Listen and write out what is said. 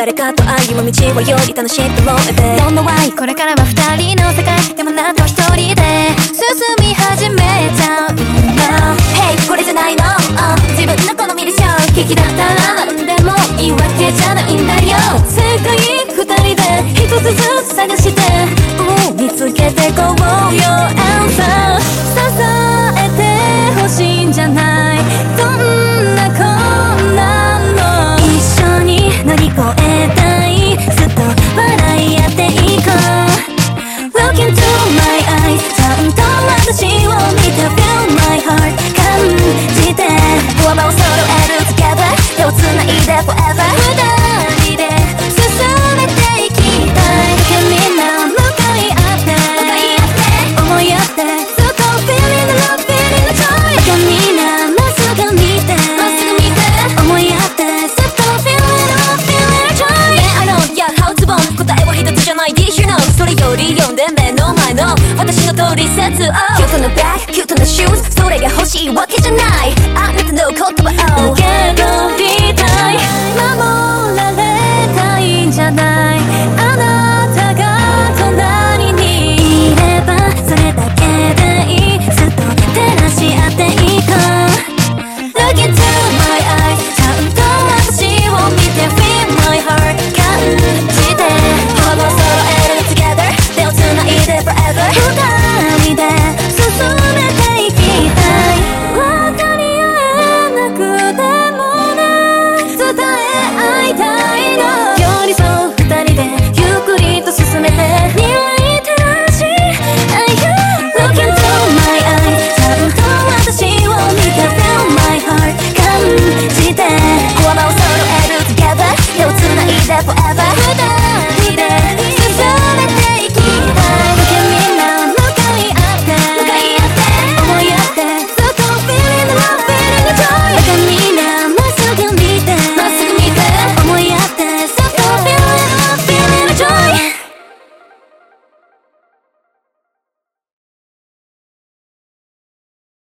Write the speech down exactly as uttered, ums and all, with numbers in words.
誰かと歩む道はより楽しいと思えべ Don't know why これからは二人の世界でもなんと一人で進み始めちゃう今 Hey これじゃないの、uh, 自分の好みでしょ聞きだったらなんでもいいわけじゃないんだよ正解二人で一つずつ探して、uh, 見つけてこうよ Answer 支えてほしいんじゃないどんなこんなの一緒に乗り越えたいずっと笑い合っていこう Look into my eyes ちゃんと私を見て Feel my heart 感じて言葉を揃える Together 手をつないで Forever 二人で進めていきたいだけみんな向かい合って向かい合って思い合ってずっと Feeling the love feeling the joy だけみんなまっすぐ見てまっすぐ見て思い合ってずっと Feeling the love feeling the joy Yeah I know yeah how to bomb 答えは一つじゃない Did you know それより読んで目の前の私のトリセツをキュートなバッグキュートなシューズそれが欲しいわけじゃない